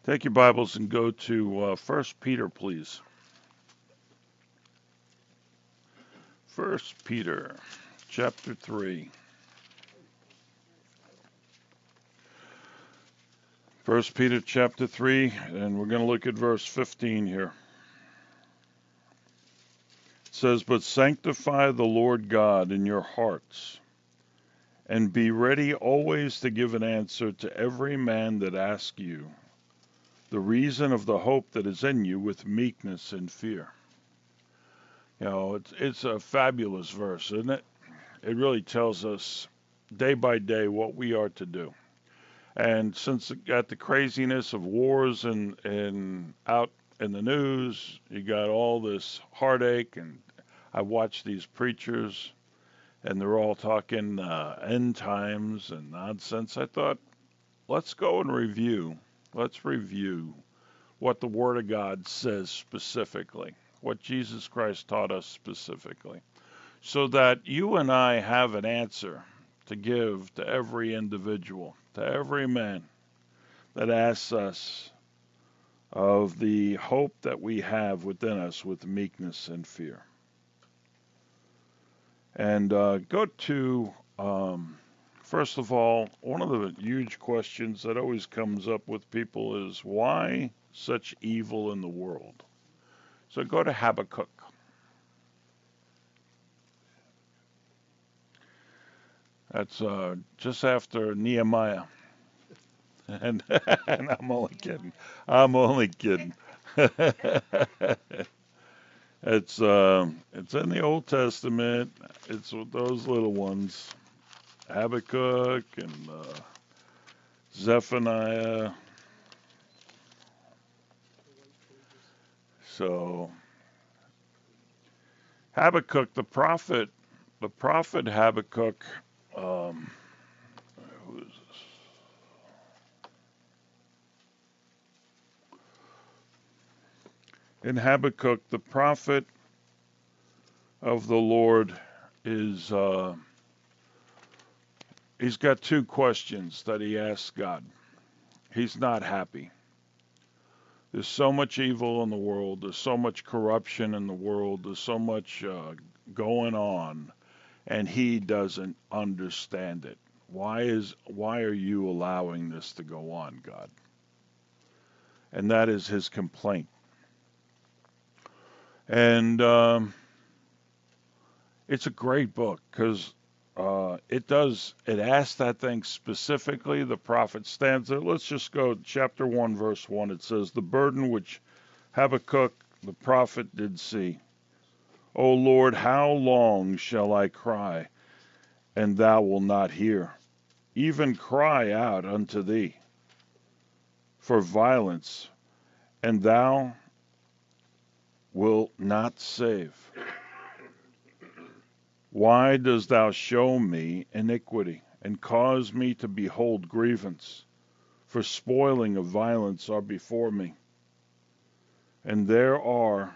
Take your Bibles and go to 1 Peter, please. 1 Peter, chapter 3. 1 Peter, chapter 3, and we're going to look at verse 15 here. It says, "But sanctify the Lord God in your hearts, and be ready always to give an answer to every man that asks you the reason of the hope that is in you with meekness and fear." You know, it's a fabulous verse, isn't it? It really tells us day by day what we are to do. And since it got the craziness of wars and out in the news, you got all this heartache, and I watch these preachers, and they're all talking end times and nonsense. I thought, let's go and review. Let's review what the Word of God says specifically, what Jesus Christ taught us specifically, so that you and I have an answer to give to every individual, to every man that asks us of the hope that we have within us with meekness and fear. And go to, first of all, one of the huge questions that always comes up with people is, why such evil in the world? So go to Habakkuk. That's just after Nehemiah. And, and I'm only kidding. I'm only kidding. It's in the Old Testament. It's those little ones, Habakkuk and Zephaniah. So Habakkuk, the prophet Habakkuk. Who is this? In Habakkuk, the prophet of the Lord is he's got two questions that he asks God. He's not happy. There's so much evil in the world. There's so much corruption in the world. There's so much going on, and he doesn't understand it. Why are you allowing this to go on, God? And that is his complaint. And it's a great book because it asks that thing specifically. The prophet stands there. Let's just go chapter 1, verse 1. It says, "The burden which Habakkuk the prophet did see. O Lord, how long shall I cry, and thou wilt not hear? Even cry out unto thee for violence, and thou wilt not save. Why dost thou show me iniquity, and cause me to behold grievance? For spoiling of violence are before me, and there are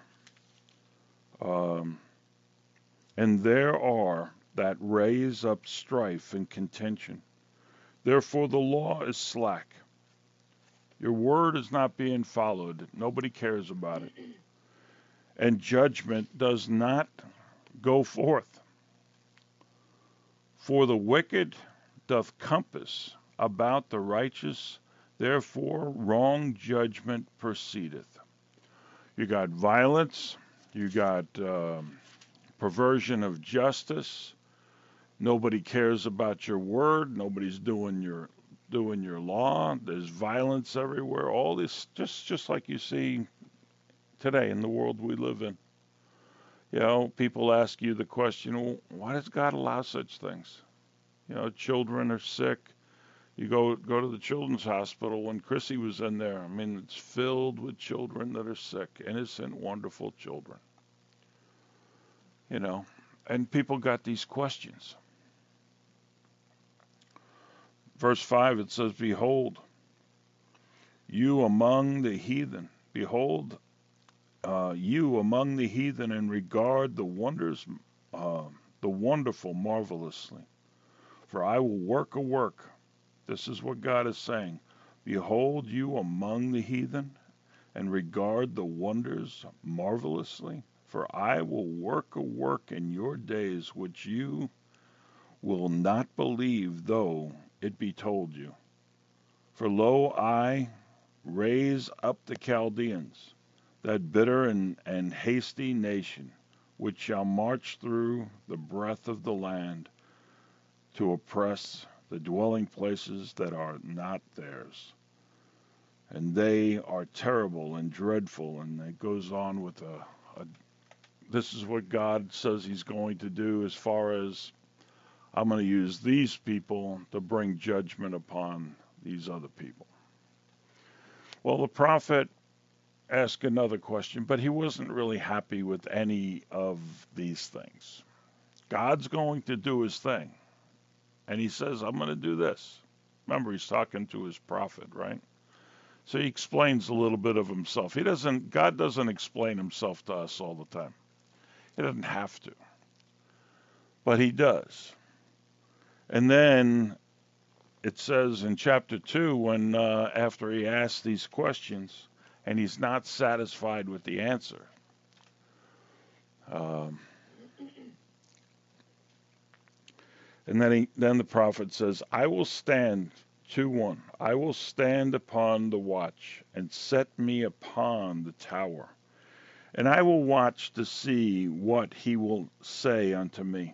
that raise up strife and contention. Therefore the law is slack. Your word is not being followed. Nobody cares about it. And judgment does not go forth. For the wicked doth compass about the righteous, therefore wrong judgment proceedeth." You got violence, you got perversion of justice. Nobody cares about your word. Nobody's doing your law. There's violence everywhere. All this, just like you see today in the world we live in. You know, people ask you the question, well, why does God allow such things? You know, children are sick. You go to the children's hospital. When Chrissy was in there, I mean, it's filled with children that are sick, innocent, wonderful children. You know, and people got these questions. Verse 5, it says, "Behold, you among the heathen, behold, you among the heathen, and regard the wonders, the wonderful marvelously. For I will work a work." This is what God is saying. Behold you among the heathen, and regard the wonders marvelously. For I will work a work in your days which you will not believe, though it be told you. For lo, I raise up the Chaldeans, that bitter and hasty nation, which shall march through the breadth of the land to oppress the dwelling places that are not theirs. And they are terrible and dreadful. And it goes on with this is what God says he's going to do, as far as I'm going to use these people to bring judgment upon these other people. Well, the prophet asked another question, but he wasn't really happy with any of these things. God's going to do his thing. And he says, I'm going to do this. Remember, he's talking to his prophet, right? So he explains a little bit of himself. God doesn't explain himself to us all the time. He doesn't have to. But he does. And then it says in chapter 2, when after he asks these questions, and he's not satisfied with the answer, and then the prophet says, I will stand, 2:1, I will stand upon the watch and set me upon the tower, and I will watch to see what he will say unto me,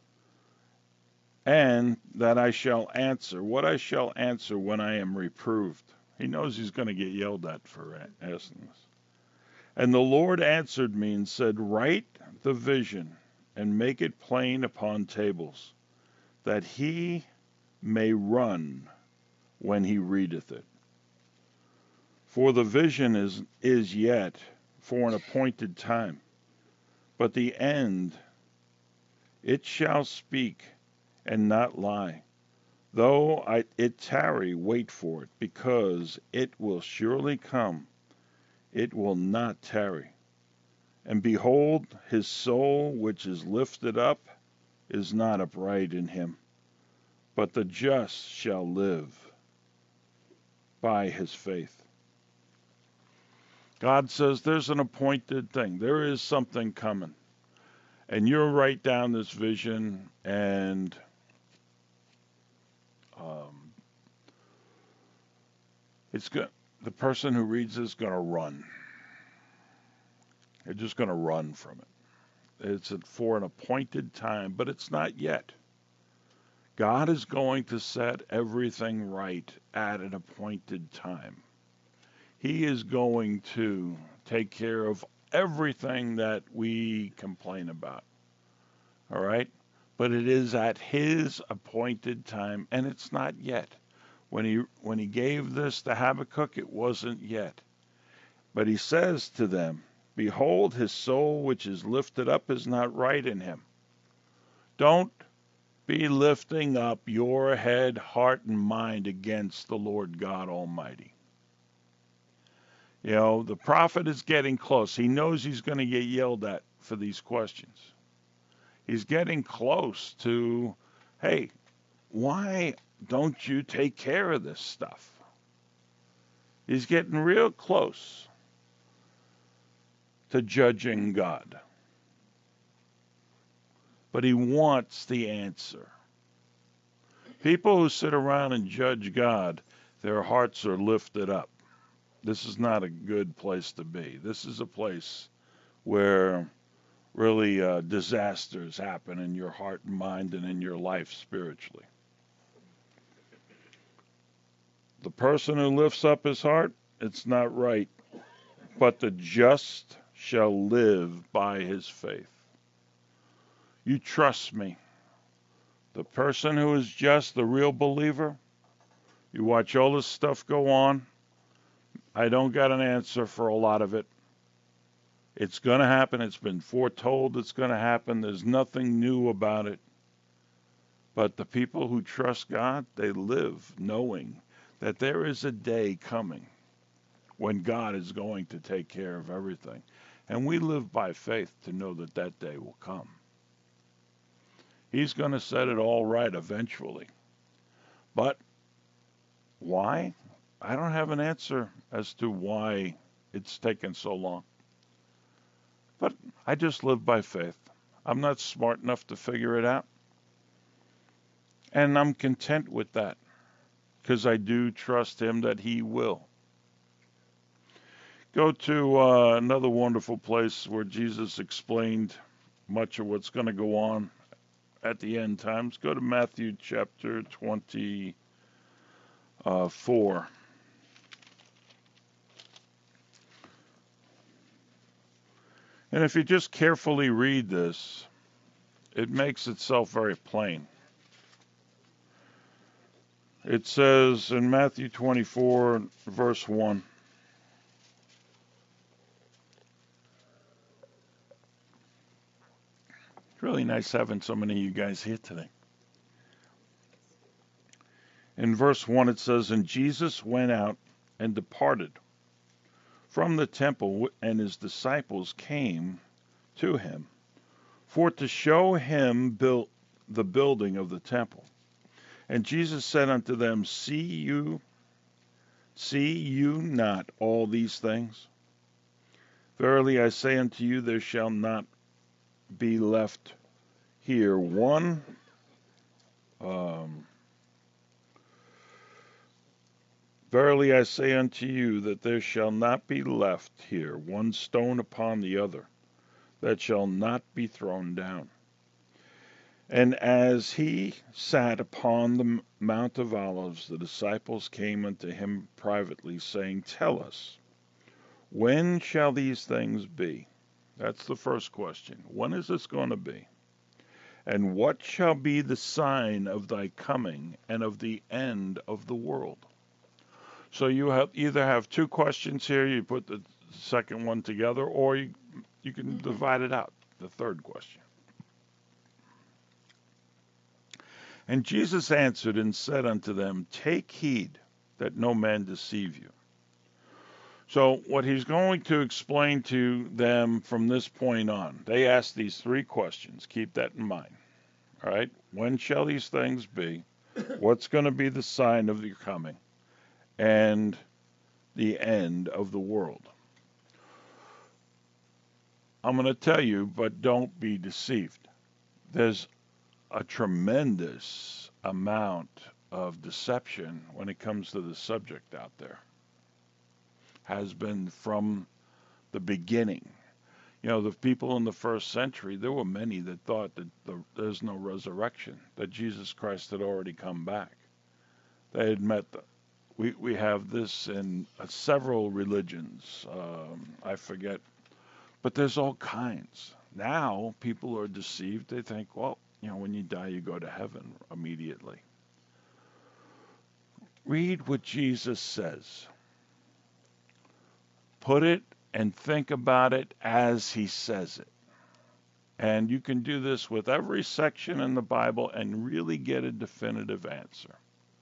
and that I shall answer, what I shall answer when I am reproved. He knows he's going to get yelled at for asking this. And the Lord answered me and said, write the vision and make it plain upon tables, that he may run when he readeth it. For the vision is yet for an appointed time, but the end it shall speak and not lie. Though it tarry, wait for it, because it will surely come. It will not tarry. And behold, his soul which is lifted up is not upright in him, but the just shall live by his faith. God says there's an appointed thing. There is something coming. And you write down this vision, and the person who reads this is going to run. They're just going to run from it. It's for an appointed time, but it's not yet. God is going to set everything right at an appointed time. He is going to take care of everything that we complain about. All right? But it is at his appointed time, and it's not yet. When he gave this to Habakkuk, it wasn't yet. But he says to them, behold, his soul which is lifted up is not right in him. Don't be lifting up your head, heart, and mind against the Lord God Almighty. You know, the prophet is getting close. He knows he's going to get yelled at for these questions. He's getting close to, hey, why don't you take care of this stuff? He's getting real close to judging God. But he wants the answer. People who sit around and judge God, their hearts are lifted up. This is not a good place to be. This is a place where really disasters happen in your heart and mind and in your life spiritually. The person who lifts up his heart, it's not right. But the just shall live by his faith. You trust me. The person who is just, the real believer, you watch all this stuff go on. I don't got an answer for a lot of it. It's going to happen. It's been foretold it's going to happen. There's nothing new about it. But the people who trust God, they live knowing that there is a day coming when God is going to take care of everything. And we live by faith to know that that day will come. He's going to set it all right eventually. But why? I don't have an answer as to why it's taken so long. But I just live by faith. I'm not smart enough to figure it out. And I'm content with that because I do trust him that he will. Go to another wonderful place where Jesus explained much of what's going to go on at the end times. Go to Matthew chapter 24. And if you just carefully read this, it makes itself very plain. It says in Matthew 24, verse 1. It's really nice having so many of you guys here today. In verse 1, it says, And Jesus went out and departed from the temple, and his disciples came to him for to show him the building of the temple. And Jesus said unto them, See you not all these things? Verily I say unto you, there shall not be left here one verily I say unto you, that there shall not be left here one stone upon the other, that shall not be thrown down. And as he sat upon the Mount of Olives, the disciples came unto him privately, saying, Tell us, when shall these things be? That's the first question. When is this going to be? And what shall be the sign of thy coming and of the end of the world? So you either have two questions here, you put the second one together, or you can divide it out, the third question. And Jesus answered and said unto them, Take heed that no man deceive you. So what he's going to explain to them from this point on, they asked these three questions. Keep that in mind. All right? When shall these things be? What's going to be the sign of your coming? And the end of the world. I'm going to tell you, but don't be deceived. There's a tremendous amount of deception when it comes to the subject out there. Has been from the beginning. You know, the people in the first century, there were many that thought that there's no resurrection, that Jesus Christ had already come back. They had met we have this in several religions. I forget, but there's all kinds. Now people are deceived. They think, well, you know, when you die, you go to heaven immediately. Read what Jesus says. Put it and think about it as he says it. And you can do this with every section in the Bible and really get a definitive answer.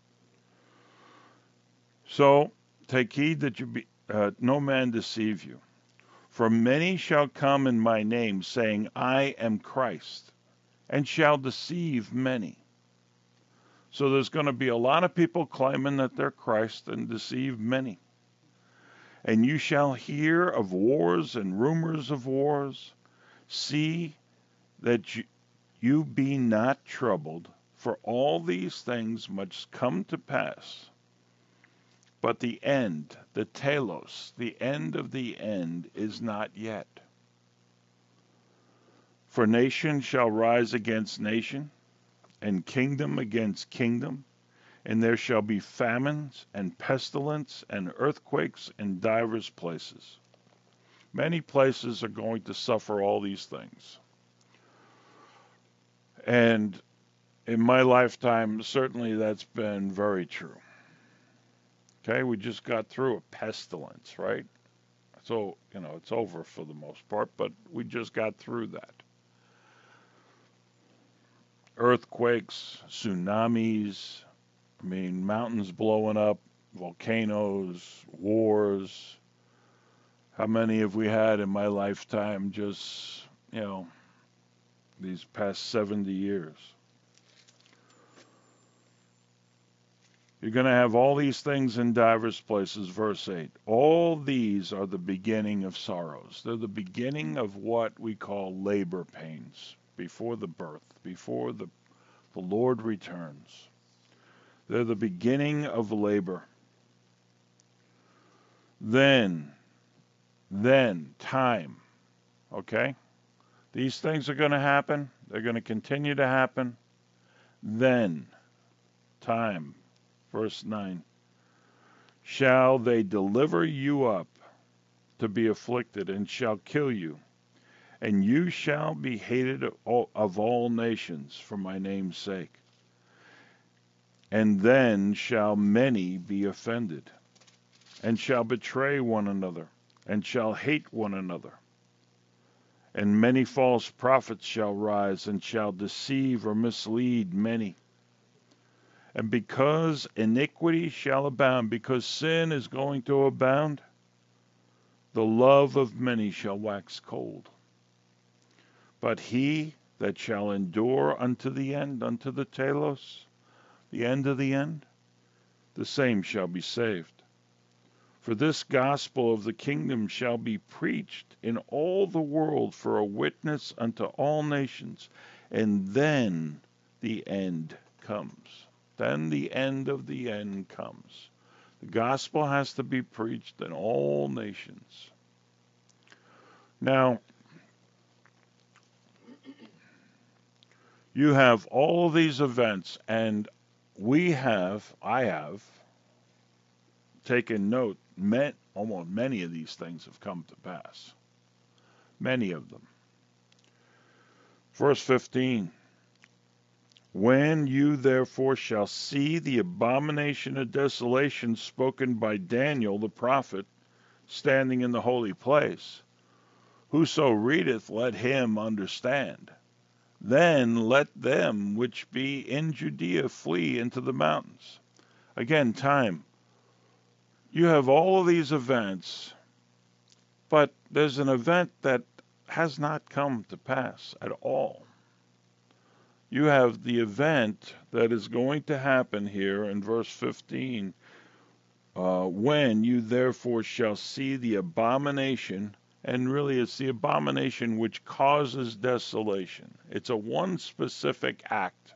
So take heed that no man deceive you. For many shall come in my name, saying, I am Christ, and shall deceive many. So there's going to be a lot of people claiming that they're Christ and deceive many. And you shall hear of wars and rumors of wars. See that you be not troubled, for all these things must come to pass. But the end, the telos, the end of the end, is not yet. For nation shall rise against nation, and kingdom against kingdom, and there shall be famines and pestilence and earthquakes in divers places. Many places are going to suffer all these things. And in my lifetime, certainly that's been very true. Okay, we just got through a pestilence, right? So, you know, it's over for the most part, but we just got through that. Earthquakes, tsunamis, I mean, mountains blowing up, volcanoes, wars. How many have we had in my lifetime just, you know, these past 70 years? You're going to have all these things in divers places, verse 8. All these are the beginning of sorrows. They're the beginning of what we call labor pains before the birth, before the Lord returns. They're the beginning of labor. Then, time, okay? These things are going to happen. They're going to continue to happen. Then, time, verse 9. Shall they deliver you up to be afflicted, and shall kill you, and you shall be hated of all nations for my name's sake. And then shall many be offended, and shall betray one another, and shall hate one another. And many false prophets shall rise, and shall deceive or mislead many. And because iniquity shall abound, because sin is going to abound, the love of many shall wax cold. But he that shall endure unto the end, unto the telos, the end of the end, the same shall be saved. For this gospel of the kingdom shall be preached in all the world for a witness unto all nations, and then the end comes. Then the end of the end comes. The gospel has to be preached in all nations. Now, you have all of these events, and I have taken note, almost many of these things have come to pass. Many of them. Verse 15. When you therefore shall see the abomination of desolation spoken by Daniel the prophet, standing in the holy place, whoso readeth, let him understand. Then let them which be in Judea flee into the mountains. Again, time. You have all of these events, but there's an event that has not come to pass at all. You have the event that is going to happen here in verse 15. When you therefore shall see the abomination, and really it's the abomination which causes desolation. It's a one specific act.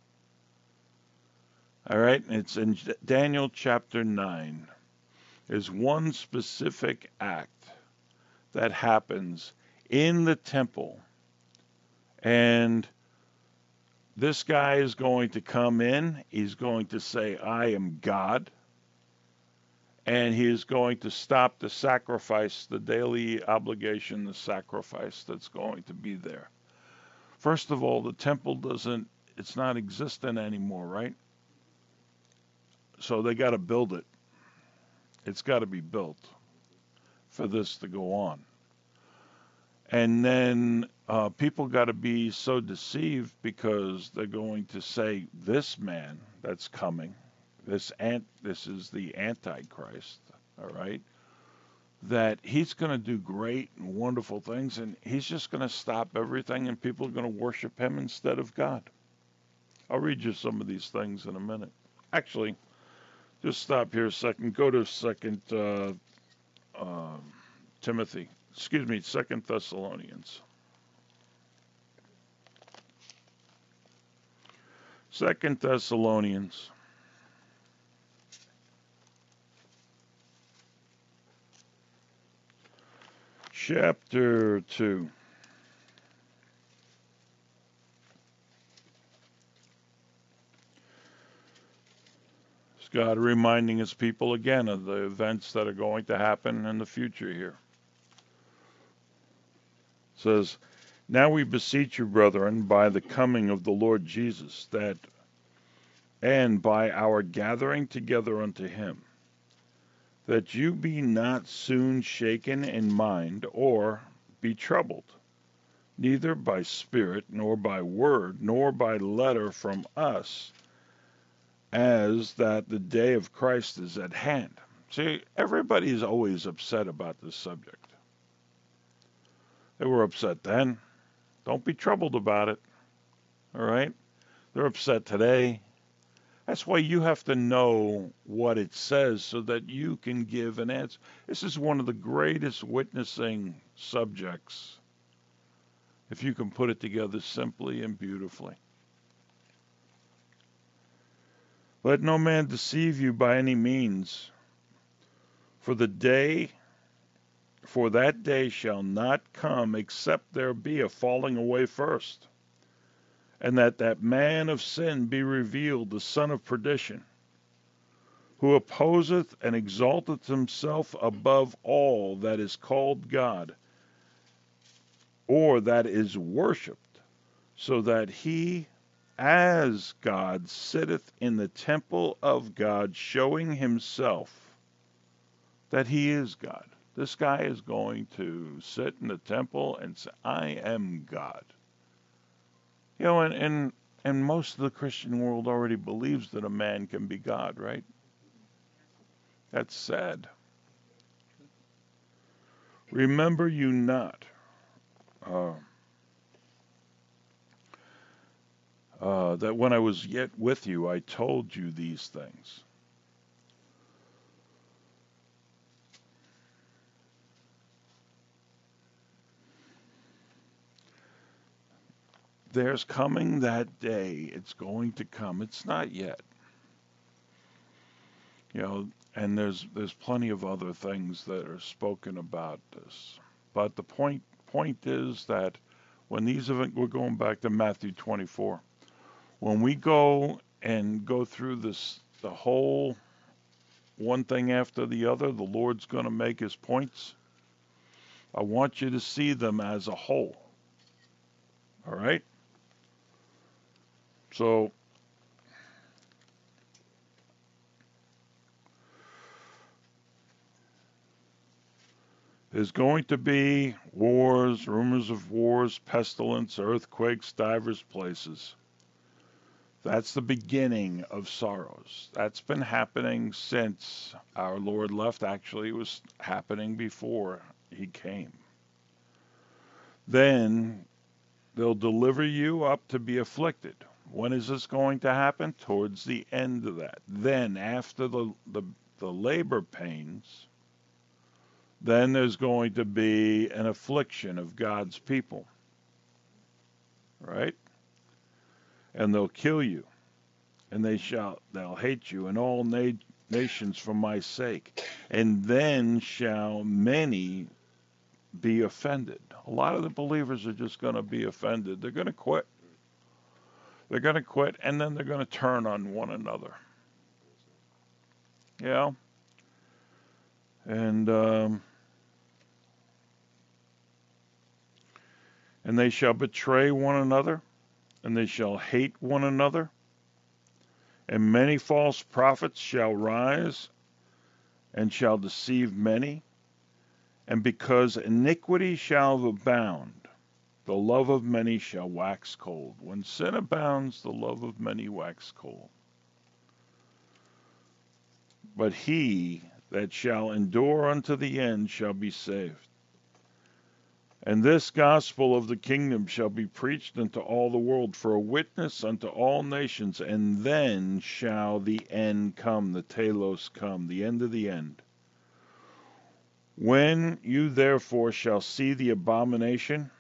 All right, it's in Daniel chapter 9. There's one specific act that happens in the temple, and this guy is going to come in, he's going to say, I am God, and he is going to stop the sacrifice, the daily obligation, the sacrifice that's going to be there. First of all, the temple it's not existent anymore, right? So they got to build it. It's got to be built for this to go on. And then people got to be so deceived because they're going to say, this man that's coming, this is the Antichrist, all right, that he's going to do great and wonderful things, and he's just going to stop everything, and people are going to worship him instead of God. I'll read you some of these things in a minute. Actually, just stop here a second. Go to Second Thessalonians. 2 Thessalonians. Chapter 2. It's God reminding his people again of the events that are going to happen in the future here. It says, now we beseech you, brethren, by the coming of the Lord Jesus, and by our gathering together unto him, that you be not soon shaken in mind, or be troubled, neither by spirit, nor by word, nor by letter from us, as that the day of Christ is at hand. See, everybody is always upset about this subject. They were upset then. Don't be troubled about it. All right? They're upset today. That's why you have to know what it says so that you can give an answer. This is one of the greatest witnessing subjects, if you can put it together simply and beautifully. Let no man deceive you by any means, for that day shall not come except there be a falling away first, and that man of sin be revealed, the son of perdition, who opposeth and exalteth himself above all that is called God, or that is worshipped, so that he as God sitteth in the temple of God, showing himself that he is God. This guy is going to sit in the temple and say, I am God. You know, and most of the Christian world already believes that a man can be God, right? That's sad. Remember you not that when I was yet with you, I told you these things. There's coming that day. It's going to come. It's not yet. You know, and there's plenty of other things that are spoken about this. But the point is that when these events, we're going back to Matthew 24. When we go through this, the whole one thing after the other, the Lord's going to make his points. I want you to see them as a whole. All right? So, there's going to be wars, rumors of wars, pestilence, earthquakes, divers places. That's the beginning of sorrows. That's been happening since our Lord left. Actually, it was happening before he came. Then they'll deliver you up to be afflicted. When is this going to happen? Towards the end of that. Then, after the labor pains, then there's going to be an affliction of God's people. Right? And they'll kill you, and they'll hate you in all nations for my sake. And then shall many be offended. A lot of the believers are just going to be offended. They're going to quit. They're going to quit, and then they're going to turn on one another. Yeah. And they shall betray one another, and they shall hate one another. And many false prophets shall rise, and shall deceive many. And because iniquity shall abound, the love of many shall wax cold. When sin abounds, the love of many wax cold. But he that shall endure unto the end shall be saved. And this gospel of the kingdom shall be preached unto all the world for a witness unto all nations, and then shall the end come, the telos come, the end of the end. When you therefore shall see the abomination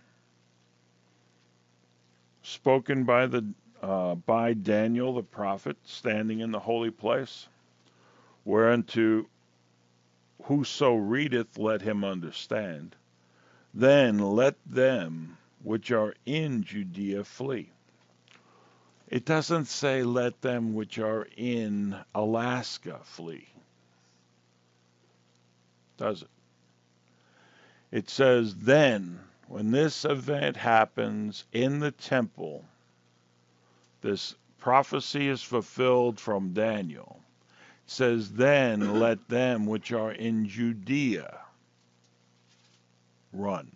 spoken by Daniel the prophet, standing in the holy place, whereunto whoso readeth, let him understand. Then let them which are in Judea flee. It doesn't say let them which are in Alaska flee, does it? It says then, when this event happens in the temple, this prophecy is fulfilled from Daniel. It says, then let them which are in Judea run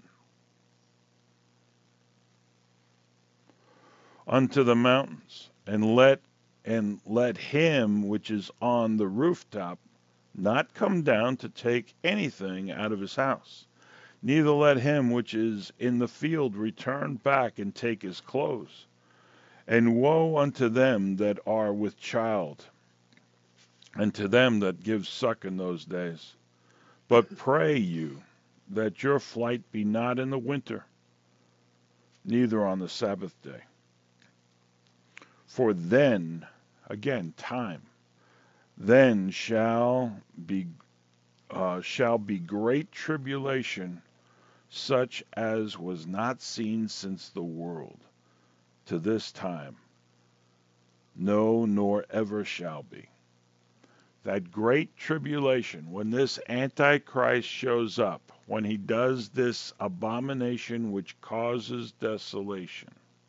unto the mountains, and let him which is on the rooftop not come down to take anything out of his house. Neither let him which is in the field return back and take his clothes. And woe unto them that are with child, and to them that give suck in those days. But pray you that your flight be not in the winter, neither on the Sabbath day. For then, again, time, then shall be great tribulation, such as was not seen since the world to this time, no, nor ever shall be. That great tribulation, when this Antichrist shows up, when he does this abomination which causes desolation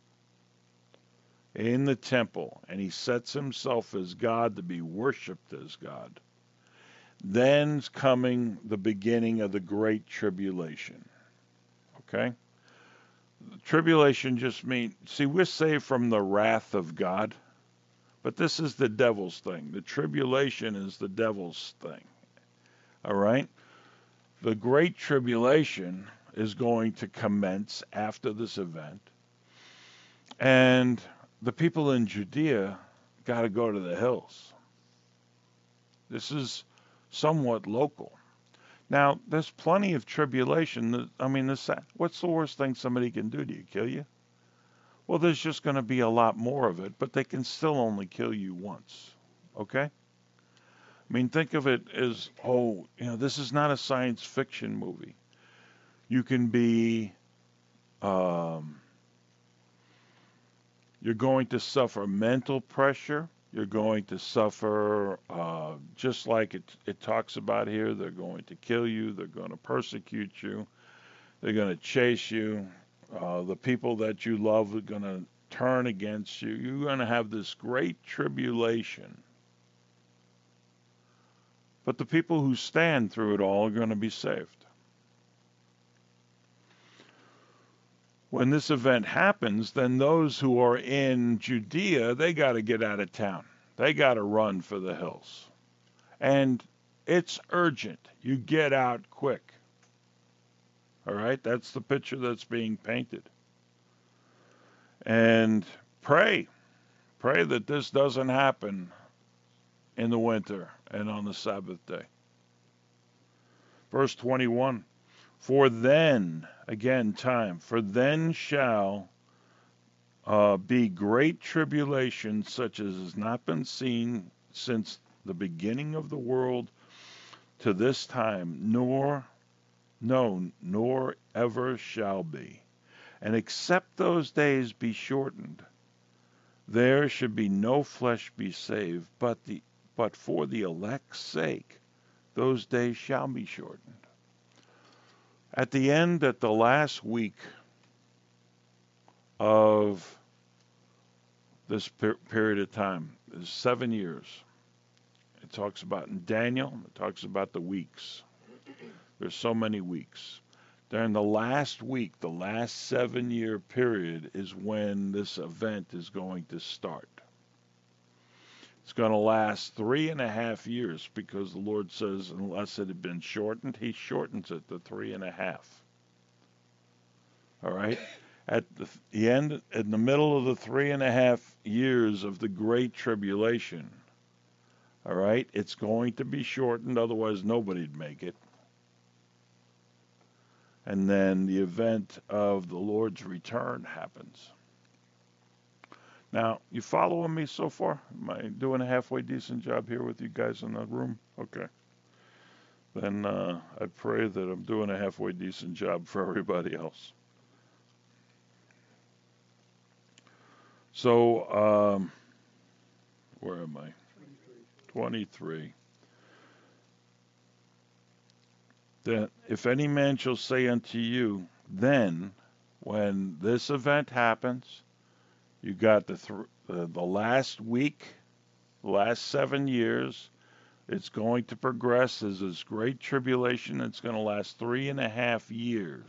in the temple, and he sets himself as God to be worshipped as God, then's coming the beginning of the great tribulation. Okay? Tribulation just means, see, we're saved from the wrath of God, but this is the devil's thing. The tribulation is the devil's thing. All right? The great tribulation is going to commence after this event. And the people in Judea got to go to the hills. This is somewhat local. Now, there's plenty of tribulation. I mean, what's the worst thing somebody can do to you? Kill you? Well, there's just going to be a lot more of it, but they can still only kill you once. Okay? I mean, think of it as, this is not a science fiction movie. You can be, you're going to suffer mental pressure. You're going to suffer, just like it talks about here, they're going to kill you. They're going to persecute you. They're going to chase you. The people that you love are going to turn against you. You're going to have this great tribulation. But the people who stand through it all are going to be saved. When this event happens, then those who are in Judea, they got to get out of town. They got to run for the hills. And it's urgent. You get out quick. All right? That's the picture that's being painted. And pray. Pray that this doesn't happen in the winter and on the Sabbath day. Verse 21. For then, again, time, for then shall be great tribulation, such as has not been seen since the beginning of the world to this time, nor ever shall be. And except those days be shortened, there should be no flesh be saved, but for the elect's sake, those days shall be shortened. At the last week of this period of time, is 7 years. It talks about in Daniel, it talks about the weeks. There's so many weeks. During the last week, the last 7-year period is when this event is going to start. It's going to last 3.5 years because the Lord says, unless it had been shortened, He shortens it to 3.5. All right? At the end, in the middle of the 3.5 years of the Great Tribulation, all right, it's going to be shortened, otherwise nobody'd make it. And then the event of the Lord's return happens. Now, you following me so far? Am I doing a halfway decent job here with you guys in the room? Okay. Then I pray that I'm doing a halfway decent job for everybody else. So, where am I? 23. That if any man shall say unto you, then, when this event happens, you got the last week, the last 7 years. It's going to progress as this great tribulation. It's going to last 3.5 years.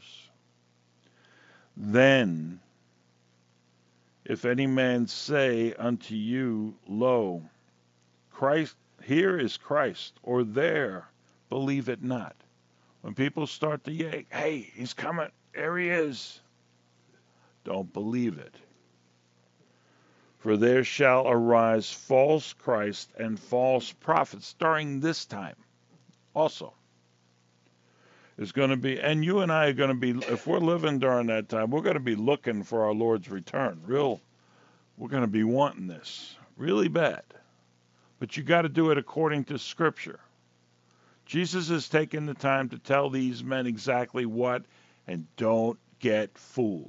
Then, if any man say unto you, lo, Christ, here is Christ, or there, believe it not. When people start to yell, hey, He's coming, there He is, don't believe it. For there shall arise false Christ and false prophets during this time also. Is going to be, and you and I are going to be, if we're living during that time, we're going to be looking for our Lord's return. We're going to be wanting this really bad. But you got to do it according to Scripture. Jesus is taking the time to tell these men exactly what, and don't get fooled.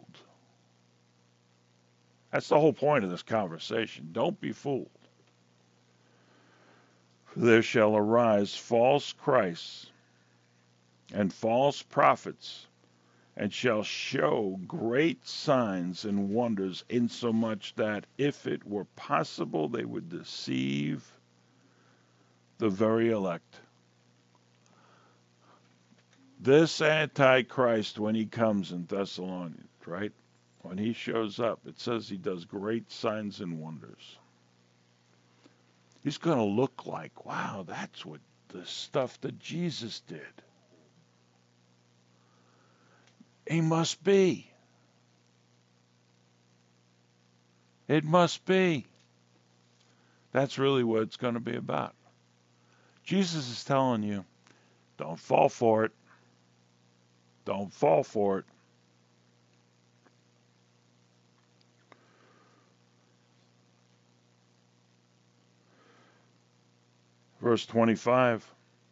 That's the whole point of this conversation. Don't be fooled. For there shall arise false Christs and false prophets, and shall show great signs and wonders, insomuch that if it were possible, they would deceive the very elect. This Antichrist, when he comes in Thessalonians, right? When he shows up, it says he does great signs and wonders. He's going to look like, wow, that's what the stuff that Jesus did. He must be. It must be. That's really what it's going to be about. Jesus is telling you, don't fall for it. Don't fall for it. Verse 25.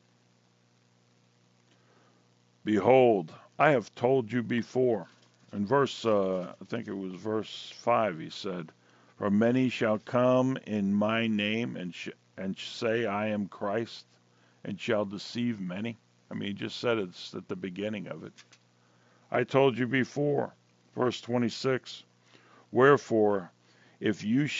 Behold, I have told you before. In verse, I think it was verse 5, he said, for many shall come in my name and say, I am Christ, and shall deceive many. I mean, he just said it's at the beginning of it. I told you before, verse 26, wherefore, if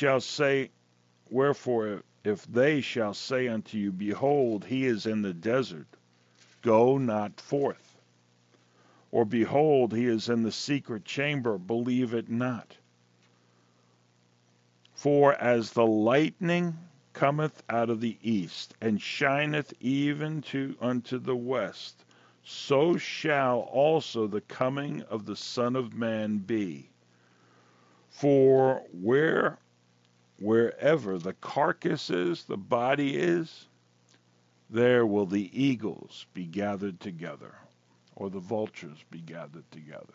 they shall say unto you, behold, he is in the desert, go not forth. Or behold, he is in the secret chamber, believe it not. For as the lightning cometh out of the east, and shineth even unto the west, so shall also the coming of the Son of Man be. For wherever the carcass is, the body is, there will the eagles be gathered together, or the vultures be gathered together.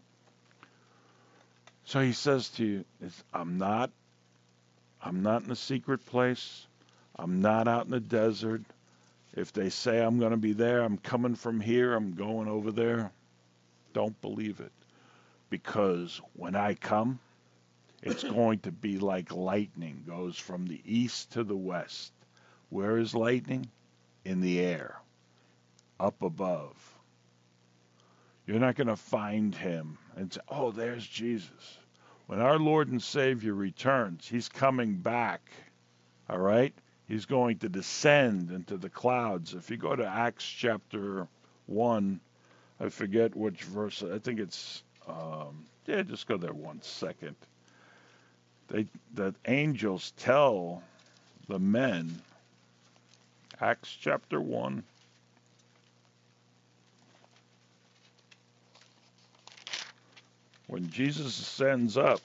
So he says to you, I'm not in the secret place. I'm not out in the desert. If they say I'm going to be there, I'm coming from here, I'm going over there, don't believe it. Because when I come, it's going to be like lightning goes from the east to the west. Where is lightning? In the air, up above. You're not going to find him and say, oh, there's Jesus. When our Lord and Savior returns, he's coming back, all right? He's going to descend into the clouds. If you go to Acts chapter 1, I forget which verse, I think it's, just go there 1 second. The angels tell the men, Acts chapter 1, when Jesus ascends up,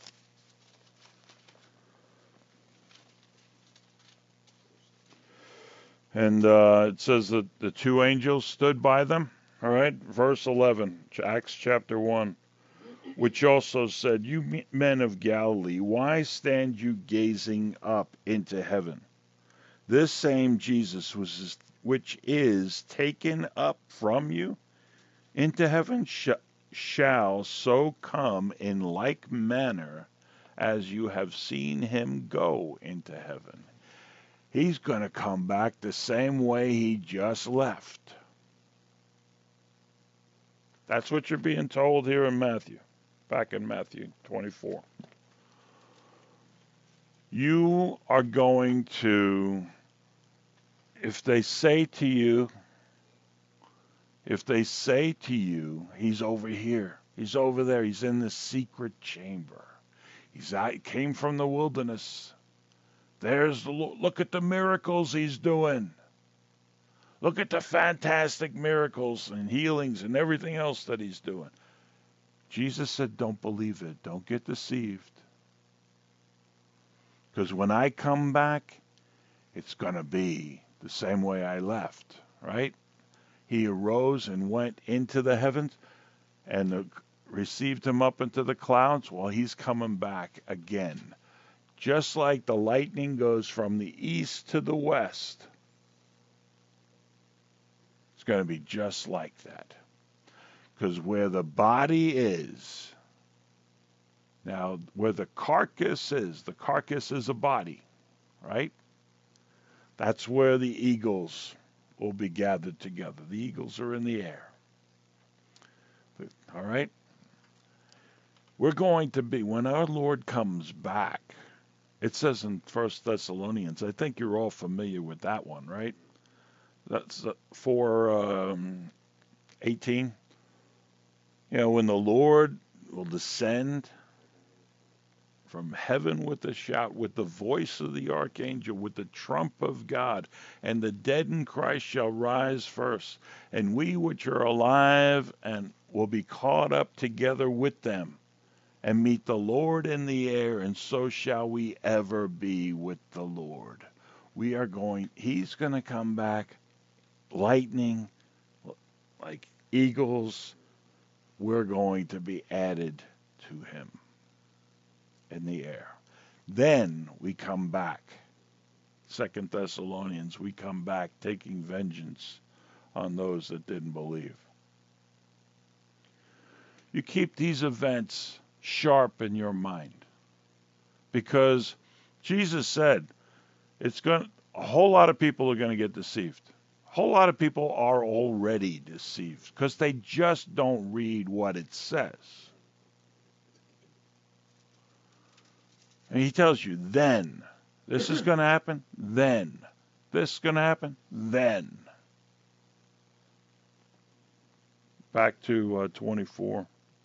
and it says that the two angels stood by them. All right, verse 11, Acts chapter 1, which also said, you men of Galilee, why stand you gazing up into heaven? This same Jesus which is taken up from you into heaven shall so come in like manner as you have seen him go into heaven. He's going to come back the same way he just left. That's what you're being told here in Matthew, back in Matthew 24. You are going to, if they say to you, he's over here, he's over there, he's in the secret chamber, he came from the wilderness, look at the miracles he's doing. Look at the fantastic miracles and healings and everything else that he's doing. Jesus said, don't believe it. Don't get deceived. Because when I come back, it's going to be the same way I left, right? He arose and went into the heavens and received him up into the clouds. Well, he's coming back again. Just like the lightning goes from the east to the west, it's going to be just like that. Because where the body is, now where the carcass is a body, right? That's where the eagles will be gathered together. The eagles are in the air. All right? We're going to be, when our Lord comes back, it says in 1 Thessalonians, I think you're all familiar with that one, right? That's 4:18. You know, when the Lord will descend from heaven with a shout, with the voice of the archangel, with the trump of God, and the dead in Christ shall rise first, and we which are alive and will be caught up together with them, and meet the Lord in the air, and so shall we ever be with the Lord. He's going to come back lightning, like eagles. We're going to be added to him in the air. Then we come back. 2 Thessalonians, we come back taking vengeance on those that didn't believe. You keep these events sharp in your mind, because Jesus said a whole lot of people are going to get deceived. A whole lot of people are already deceived because they just don't read what it says. And he tells you, then. This is going to happen, then. This is going to happen, then. Back to 24.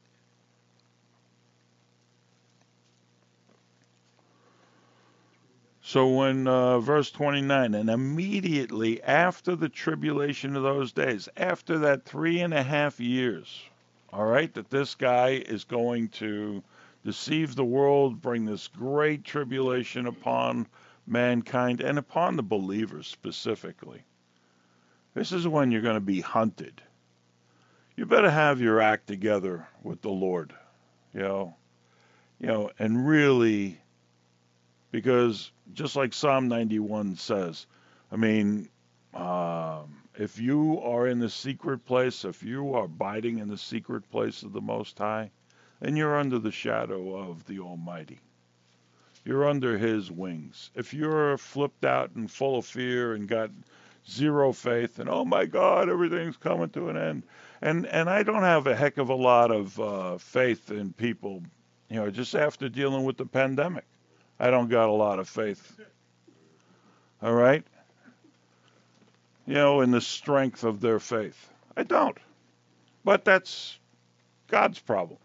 So when verse 29, and immediately after the tribulation of those days, after that 3.5 years, all right, that this guy is going to deceive the world, bring this great tribulation upon mankind and upon the believers specifically. This is when you're going to be hunted. You better have your act together with the Lord, you know, and really, because just like Psalm 91 says, I mean, if you are in the secret place, if you are abiding in the secret place of the Most High, then you're under the shadow of the Almighty. You're under his wings. If you're flipped out and full of fear and got zero faith and, oh my God, everything's coming to an end. And I don't have a heck of a lot of faith in people, you know, just after dealing with the pandemic. I don't got a lot of faith. All right? You know, in the strength of their faith. I don't. But that's God's problem.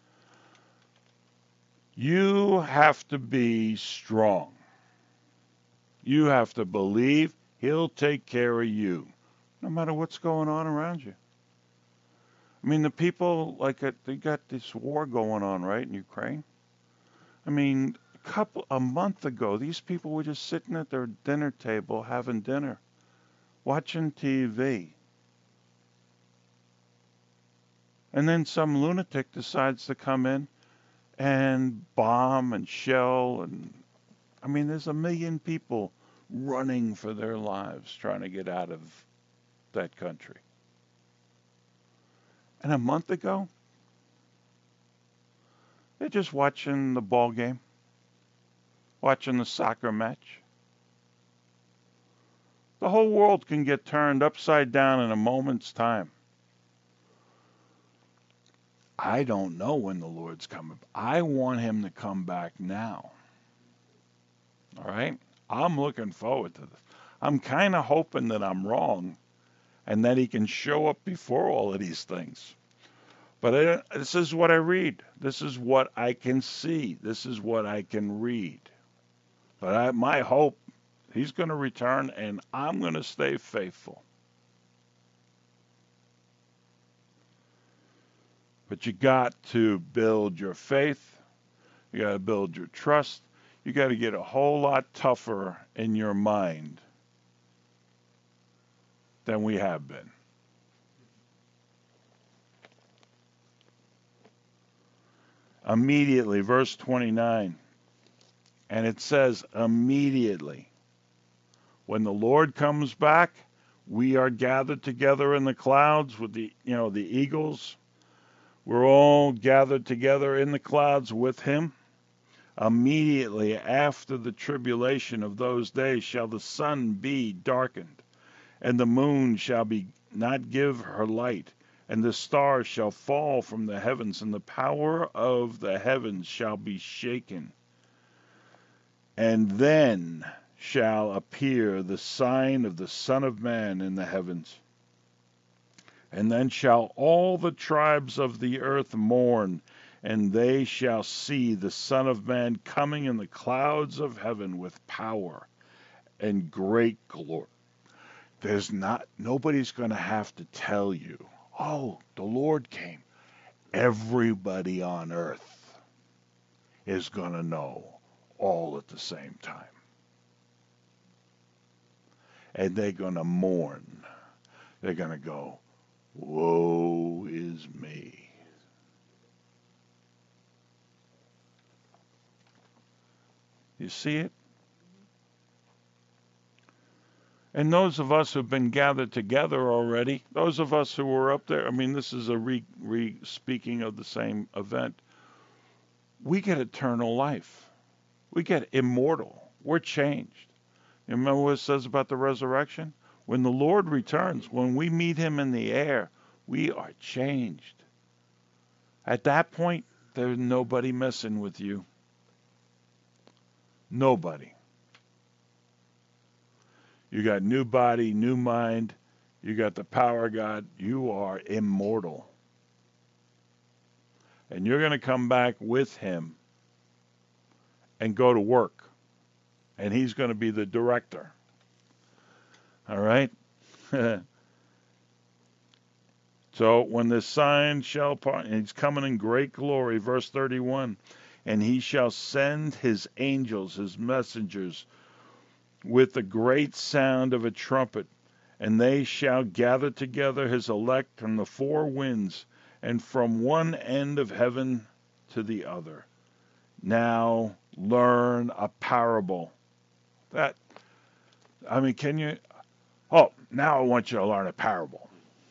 You have to be strong. You have to believe he'll take care of you, no matter what's going on around you. I mean, the people, they got this war going on, right, in Ukraine? I mean, a month ago, these people were just sitting at their dinner table having dinner, watching TV. And then some lunatic decides to come in and bomb and shell. And I mean, there's 1 million people running for their lives trying to get out of that country. And a month ago, they're just watching the ball game, watching the soccer match. The whole world can get turned upside down in a moment's time. I don't know when the Lord's coming. I want him to come back now. All right? I'm looking forward to this. I'm kind of hoping that I'm wrong and that he can show up before all of these things. But this is what I read. This is what I can see. This is what I can read. But my hope, he's going to return and I'm going to stay faithful. But you got to build your faith. You got to build your trust. You got to get a whole lot tougher in your mind than we have been. Immediately, verse 29, and it says, immediately, when the Lord comes back, we are gathered together in the clouds with the eagles. We're all gathered together in the clouds with him. Immediately after the tribulation of those days shall the sun be darkened, and the moon shall be not give her light, and the stars shall fall from the heavens, and the power of the heavens shall be shaken. And then shall appear the sign of the Son of Man in the heavens. And then shall all the tribes of the earth mourn, and they shall see the Son of Man coming in the clouds of heaven with power and great glory. Nobody's going to have to tell you, oh, the Lord came. Everybody on earth is going to know all at the same time. And they're going to mourn. They're going to go, woe is me. You see it? And those of us who've been gathered together already, those of us who were up there, I mean, this is a speaking of the same event. We get eternal life. We get immortal. We're changed. You remember what it says about the resurrection? When the Lord returns, when we meet him in the air, we are changed. At that point, there's nobody messing with you. Nobody. You got new body, new mind. You got the power of God. You are immortal. And you're going to come back with him and go to work. And he's going to be the director. All right? So when the sign shall part, and he's coming in great glory, verse 31, and he shall send his angels, his messengers, with the great sound of a trumpet, and they shall gather together his elect from the four winds, and from one end of heaven to the other. Now learn a parable. Now I want you to learn a parable.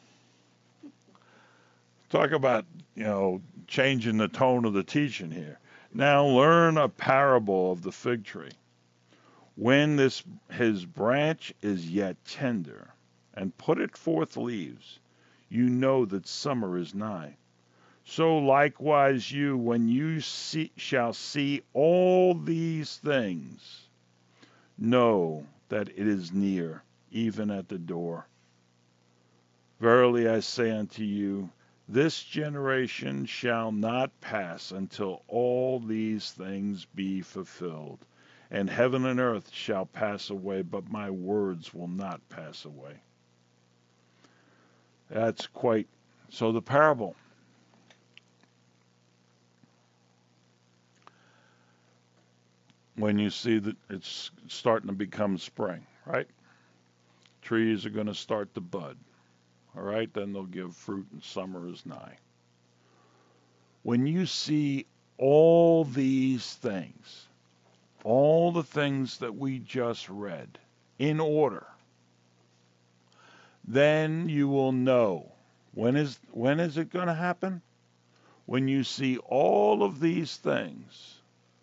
Talk about, changing the tone of the teaching here. Now learn a parable of the fig tree. When his branch is yet tender, and putteth forth leaves, you know that summer is nigh. So likewise you, when you shall see all these things, know that it is near, even at the door. Verily I say unto you, this generation shall not pass until all these things be fulfilled. And heaven and earth shall pass away, but my words will not pass away. That's quite, so the parable. When you see that it's starting to become spring, right? Trees are going to start to bud. All right, then they'll give fruit and summer is nigh. When you see all these things, all the things that we just read in order, then you will know. When is it going to happen? When you see all of these things.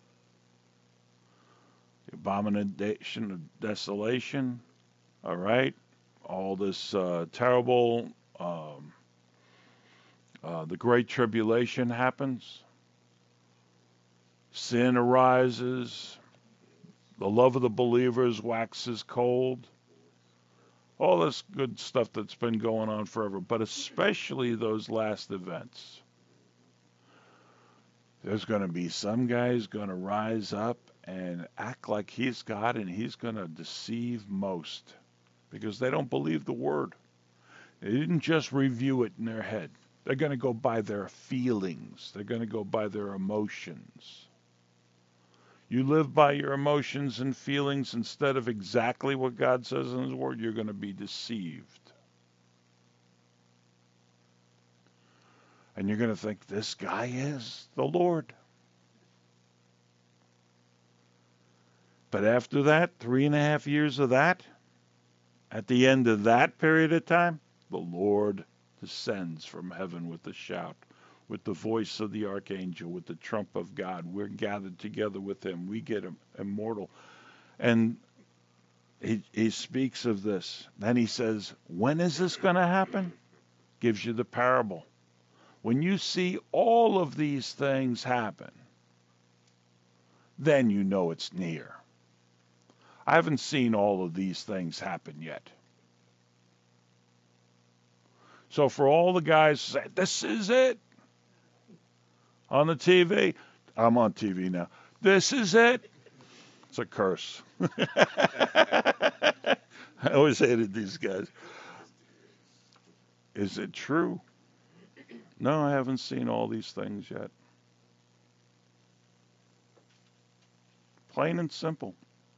The abomination of desolation, all right? All this terrible, the great tribulation happens. Sin arises. The love of the believers waxes cold. All this good stuff that's been going on forever, but especially those last events. There's going to be some guys going to rise up and act like he's God, and he's going to deceive most because they don't believe the word. They didn't just review it in their head. They're going to go by their feelings. They're going to go by their emotions. You live by your emotions and feelings instead of exactly what God says in His Word, you're going to be deceived. And you're going to think, this guy is the Lord. But after that, 3.5 years of that, at the end of that period of time, the Lord descends from heaven with a shout, with the voice of the archangel, with the trump of God. We're gathered together with Him. We get immortal. And he speaks of this. Then he says, when is this going to happen? Gives you the parable. When you see all of these things happen, then you know it's near. I haven't seen all of these things happen yet. So for all the guys who say, this is it, on the TV, I'm on TV now, this is it, it's a curse. I always hated these guys. Is it true? No, I haven't seen all these things yet. Plain and simple.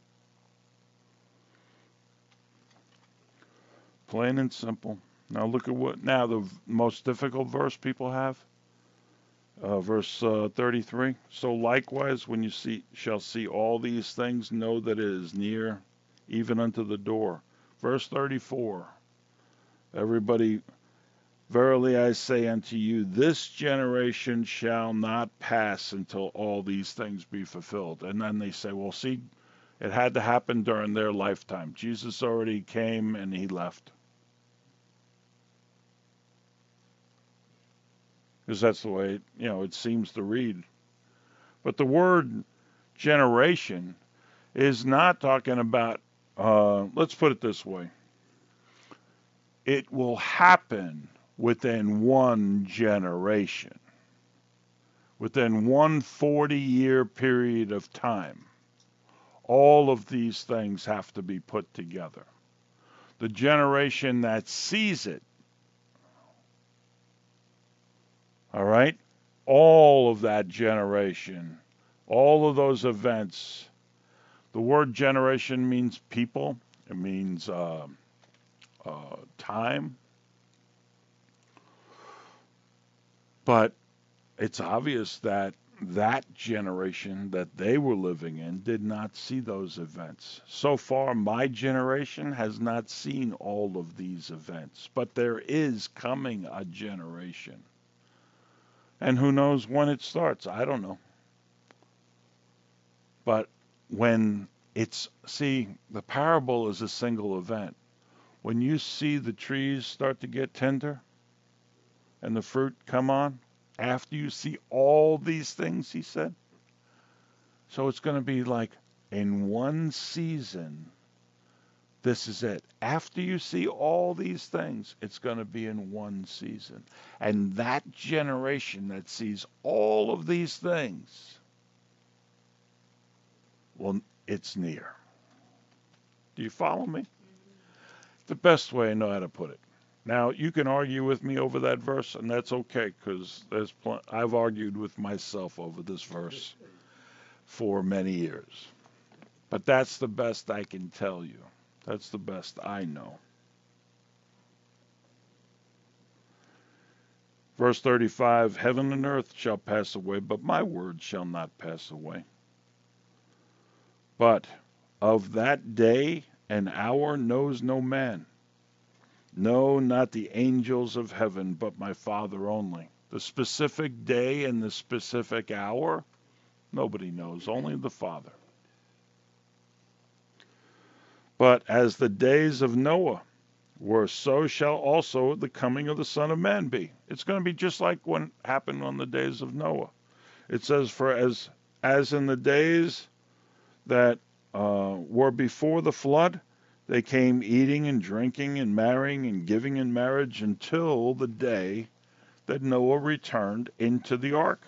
Plain and simple. Now look at the most difficult verse people have. Verse 33. So likewise, when you shall see all these things, know that it is near, even unto the door. Verse 34. Everybody, verily I say unto you, this generation shall not pass until all these things be fulfilled. And then they say, well, see, it had to happen during their lifetime. Jesus already came and He left. Because that's the way it seems to read. But the word generation is not talking about, let's put it this way. It will happen within one generation, within one 40-year period of time. All of these things have to be put together. The generation that sees it, all right? All of that generation, all of those events. The word generation means people. It means time. But it's obvious that generation that they were living in did not see those events. So far, my generation has not seen all of these events. But there is coming a generation. And who knows when it starts? I don't know. But when the parable is a single event. When you see the trees start to get tender and the fruit come on, after you see all these things, he said. So it's going to be like in one season, this is it. After you see all these things, it's going to be in one season. And that generation that sees all of these things, well, it's near. Do you follow me? The best way I know how to put it. Now, you can argue with me over that verse, and that's okay, because I've argued with myself over this verse for many years. But that's the best I can tell you. That's the best I know. Verse 35, heaven and earth shall pass away, but my word shall not pass away. But of that day and hour knows no man. No, not the angels of heaven, but my Father only. The specific day and the specific hour, nobody knows, only the Father. But as the days of Noah were, so shall also the coming of the Son of Man be. It's going to be just like what happened on the days of Noah. It says, for as in the days that were before the flood, they came eating and drinking and marrying and giving in marriage until the day that Noah returned into the ark.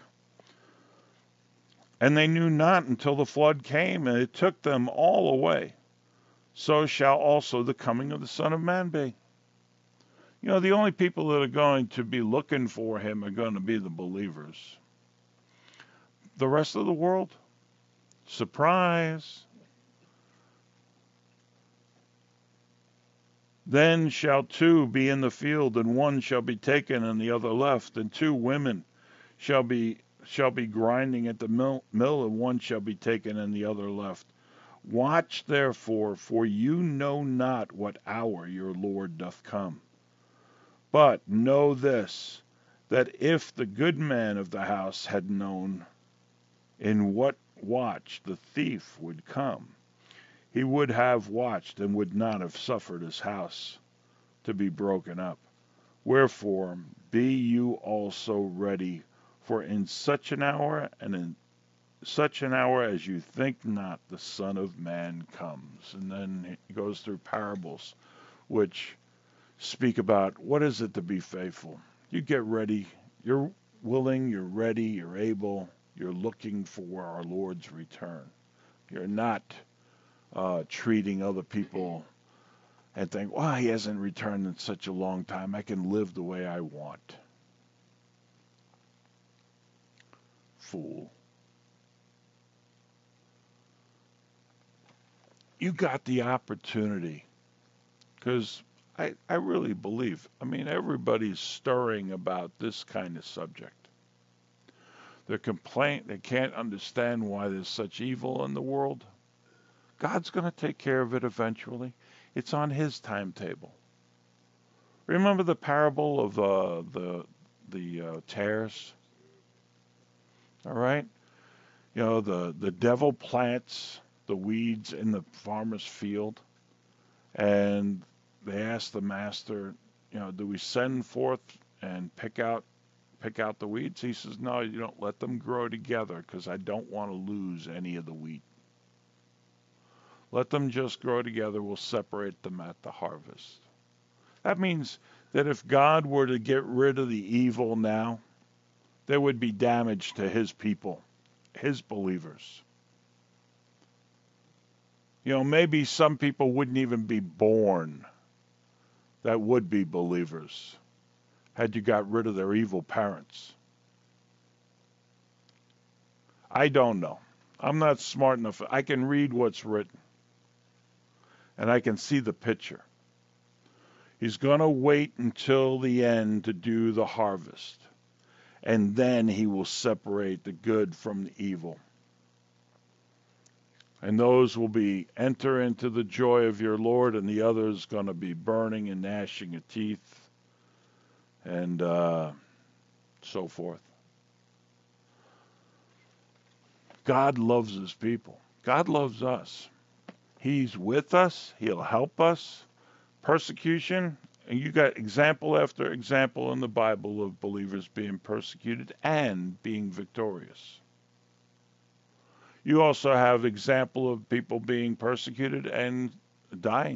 And they knew not until the flood came, and it took them all away. So shall also the coming of the Son of Man be. The only people that are going to be looking for him are going to be the believers. The rest of the world, Surprise! Then shall two be in the field, and one shall be taken and the other left, and two women shall be grinding at the mill, and one shall be taken and the other left. Watch therefore, for you know not what hour your Lord doth come. But know this, that if the good man of the house had known in what watch the thief would come, he would have watched and would not have suffered his house to be broken up. Wherefore, be you also ready, for in such an hour and in such an hour as you think not, the Son of Man comes. And then he goes through parables which speak about what is it to be faithful. You get ready, you're willing, you're ready, you're able, you're looking for our Lord's return. You're not treating other people and think, well, he hasn't returned in such a long time. I can live the way I want. Fool. You got the opportunity, because I really believe, everybody's stirring about this kind of subject. They can't understand why there's such evil in the world. God's going to take care of it eventually. It's on his timetable. Remember the parable of the tares? All right? The devil plants the weeds in the farmer's field, and they ask the master, do we send forth and pick out the weeds? He says, no, you don't, let them grow together, because I don't want to lose any of the wheat. Let them just grow together. We'll separate them at the harvest. That means that if God were to get rid of the evil now, there would be damage to his people, his believers. Maybe some people wouldn't even be born that would be believers had you got rid of their evil parents. I don't know. I'm not smart enough. I can read what's written, and I can see the picture. He's going to wait until the end to do the harvest, and then he will separate the good from the evil. And those will be enter into the joy of your Lord, and the others going to be burning and gnashing of teeth, and so forth. God loves his people. God loves us. He's with us. He'll help us. Persecution, and you got example after example in the Bible of believers being persecuted and being victorious. You also have example of people being persecuted and dying.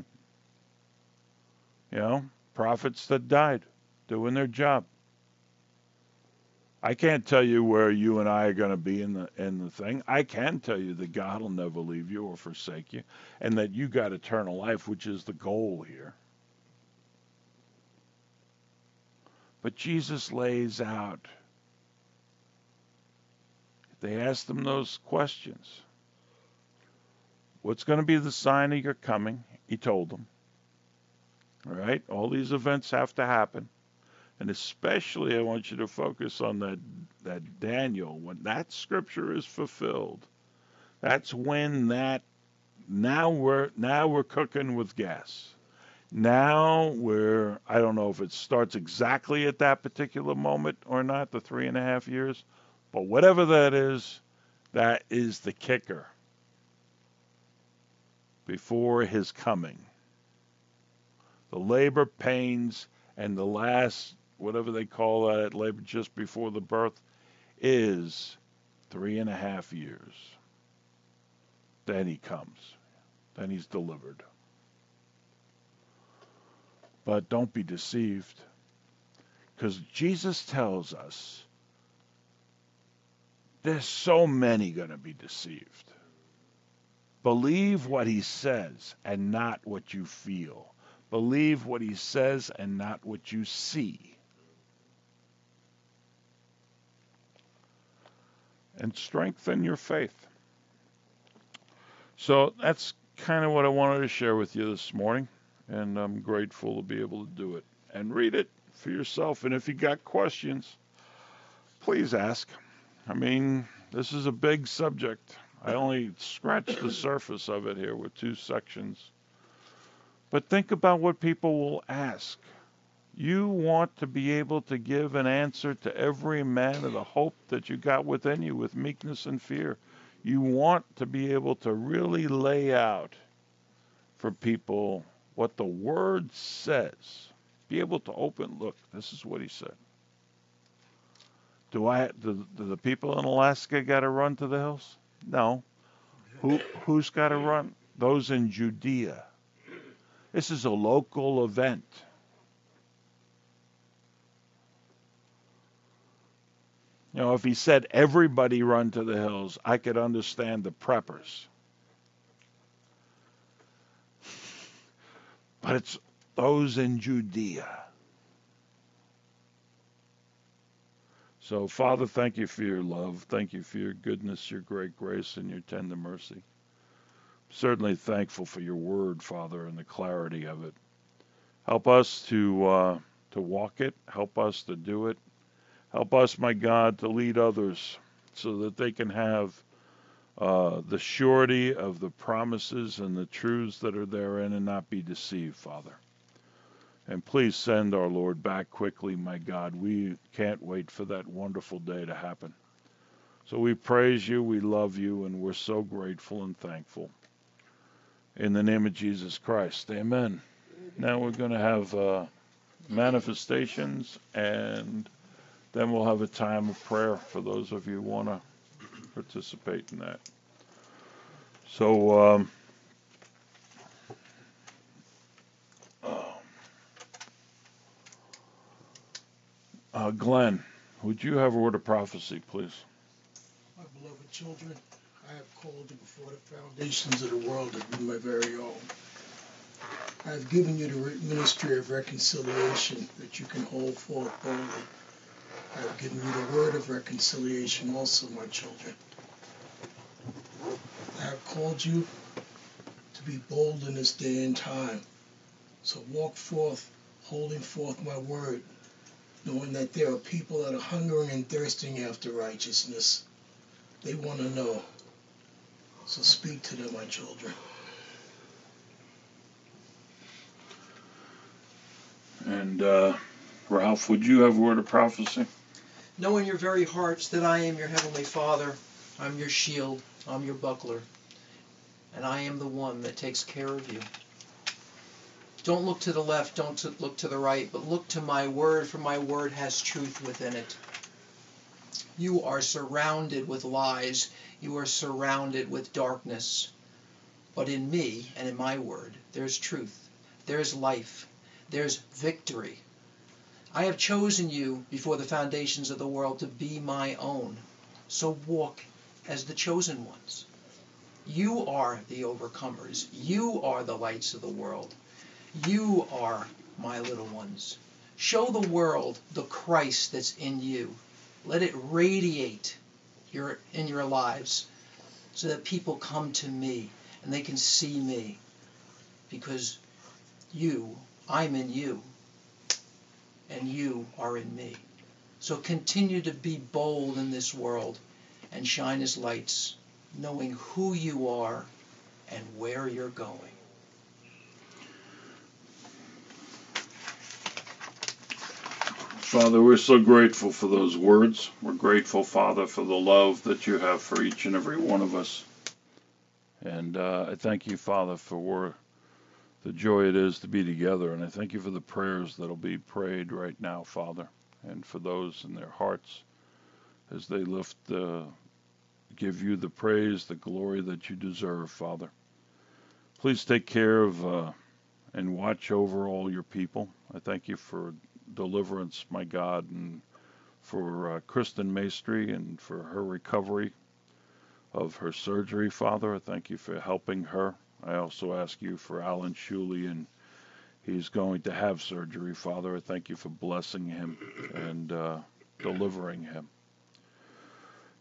Prophets that died doing their job. I can't tell you where you and I are going to be in the thing. I can tell you that God will never leave you or forsake you, and that you got eternal life, which is the goal here. But Jesus lays out. They asked him those questions. What's going to be the sign of your coming? He told them. All right? All these events have to happen. And especially I want you to focus on that Daniel. When that scripture is fulfilled, that's when now we're cooking with gas. Now I don't know if it starts exactly at that particular moment or not, the 3.5 years, but whatever that is the kicker before his coming. The labor pains and the last, whatever they call that, labor just before the birth, is 3.5 years. Then he comes. Then he's delivered. But don't be deceived, because Jesus tells us there's so many going to be deceived. Believe what he says and not what you feel. Believe what he says and not what you see. And strengthen your faith. So that's kind of what I wanted to share with you this morning, and I'm grateful to be able to do it and read it for yourself. And if you got questions, please ask. I mean, this is a big subject. I only scratched the surface of it here with 2 sections. But think about what people will ask. You want to be able to give an answer to every man of the hope that you got within you with meekness and fear. You want to be able to really lay out for people what the Word says. Be able to open, look, this is what he said. Do the people in Alaska got to run to the hills? No. Who's got to run? Those in Judea. This is a local event. You know, if he said everybody run to the hills, I could understand the preppers. But it's those in Judea. So, Father, thank you for your love. Thank you for your goodness, your great grace, and your tender mercy. Certainly thankful for your word, Father, and the clarity of it. Help us to walk it. Help us to do it. Help us, my God, to lead others so that they can have the surety of the promises and the truths that are therein and not be deceived, Father. And please send our Lord back quickly, my God. We can't wait for that wonderful day to happen. So we praise you, we love you, and we're so grateful and thankful. In the name of Jesus Christ, amen. Now we're going to have manifestations, and then we'll have a time of prayer for those of you who want to participate in that. So, Glenn, would you have a word of prophecy, please? My beloved children, I have called you before the foundations of the world to be my very own. I have given you the ministry of reconciliation that you can hold forth boldly. I have given you the word of reconciliation also, my children. I have called you to be bold in this day and time. So walk forth, holding forth my word, knowing that there are people that are hungering and thirsting after righteousness. They want to know. So speak to them, my children. And Ralph, would you have a word of prophecy? Know in your very hearts that I am your heavenly Father. I'm your shield. I'm your buckler. And I am the one that takes care of you. Don't look to the left, don't look to the right, but look to my word, for my word has truth within it. You are surrounded with lies. You are surrounded with darkness. But in me and in my word, there's truth. There's life. There's victory. I have chosen you before the foundations of the world to be my own. So walk as the chosen ones. You are the overcomers. You are the lights of the world. You are my little ones. Show the world the Christ that's in you. Let it radiate in your lives so that people come to me and they can see me. Because I'm in you, and you are in me. So continue to be bold in this world and shine as lights, knowing who you are and where you're going. Father, we're so grateful for those words. We're grateful, Father, for the love that you have for each and every one of us. And I thank you, Father, for the joy it is to be together. And I thank you for the prayers that will be prayed right now, Father, and for those in their hearts as they give you the praise, the glory that you deserve, Father. Please take care of and watch over all your people. I thank you for deliverance, my God, and for Kristen Maestri and for her recovery of her surgery, Father. I thank you for helping her. I also ask you for Alan Shuley, and he's going to have surgery, Father. I thank you for blessing him and delivering him.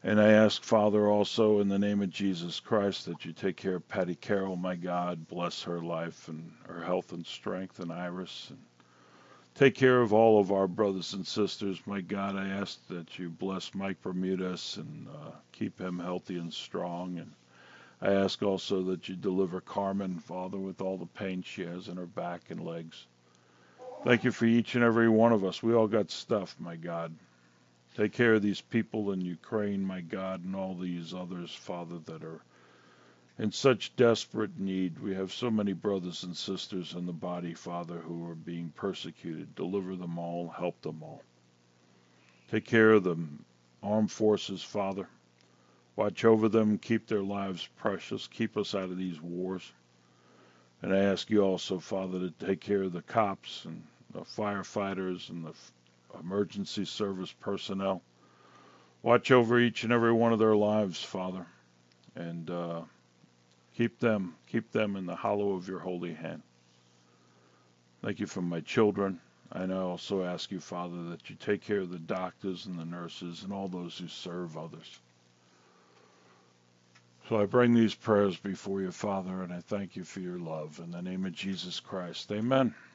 And I ask, Father, also in the name of Jesus Christ, that you take care of Patty Carroll, my God. Bless her life and her health and strength, and Iris. And take care of all of our brothers and sisters, my God. I ask that you bless Mike Bermudez and keep him healthy and strong. And I ask also that you deliver Carmen, Father, with all the pain she has in her back and legs. Thank you for each and every one of us. We all got stuff, my God. Take care of these people in Ukraine, my God, and all these others, Father, that are in such desperate need. We have so many brothers and sisters in the body, Father, who are being persecuted. Deliver them all, help them all. Take care of the armed forces, Father. Watch over them, keep their lives precious, keep us out of these wars. And I ask you also, Father, to take care of the cops and the firefighters and the emergency service personnel. Watch over each and every one of their lives, Father, and keep them in the hollow of your holy hand. Thank you for my children. And I also ask you, Father, that you take care of the doctors and the nurses and all those who serve others. So I bring these prayers before you, Father, and I thank you for your love. In the name of Jesus Christ, amen.